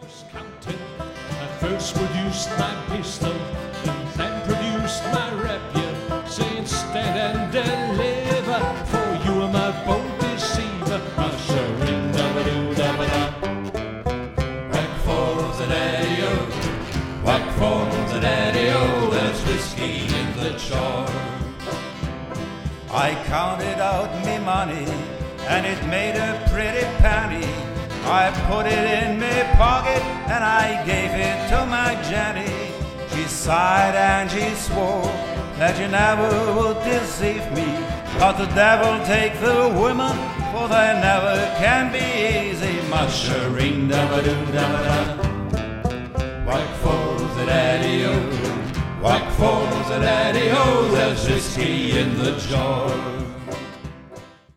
was counting. I first produced my pistol, and then produced my rapier, saying stand and deliver, for you are my bold deceiver. Ushering da-ba-doo-da-ba-da. Whack for the daddy-o, whack for the daddy-o, there's whiskey in the jar. I counted out me money, and it made a pretty penny. I put it in me pocket, and I gave it to my Jenny. She sighed and she swore that she never would deceive me. But the devil take the women, for they never can be easy. Mushering da-ba-doo-da-ba-da. Whack for the daddy-o, whack for the daddy-o, there's whiskey in the jar.